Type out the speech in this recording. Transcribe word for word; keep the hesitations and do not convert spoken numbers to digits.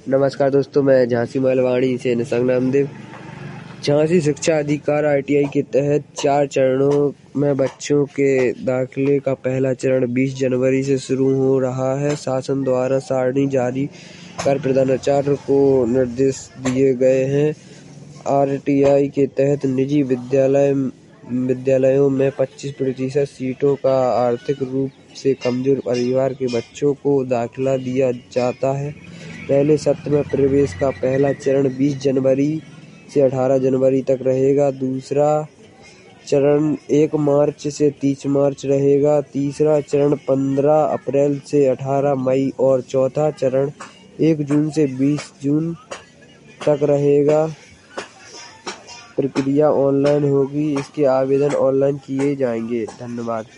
नमस्कार दोस्तों, मैं झांसी महलवाड़ी से निसंग नामदेव। झांसी शिक्षा अधिकार आई टी आई के तहत चार चरणों में बच्चों के दाखिले का पहला चरण बीस जनवरी से शुरू हो रहा है। शासन द्वारा सारणी जारी कर प्रधानाचार्य को निर्देश दिए गए हैं। आर टी आई के तहत निजी विद्यालय विद्यालयों में पच्चीस प्रतिशत सीटों का आर्थिक रूप से कमजोर परिवार के बच्चों को दाखिला दिया जाता है। पहले सत्र में प्रवेश का पहला चरण बीस जनवरी से अठारह जनवरी तक रहेगा। दूसरा चरण एक मार्च से तीस मार्च रहेगा। तीसरा चरण पंद्रह अप्रैल से अठारह मई और चौथा चरण एक जून से बीस जून तक रहेगा। प्रक्रिया ऑनलाइन होगी। इसके आवेदन ऑनलाइन किए जाएंगे। धन्यवाद।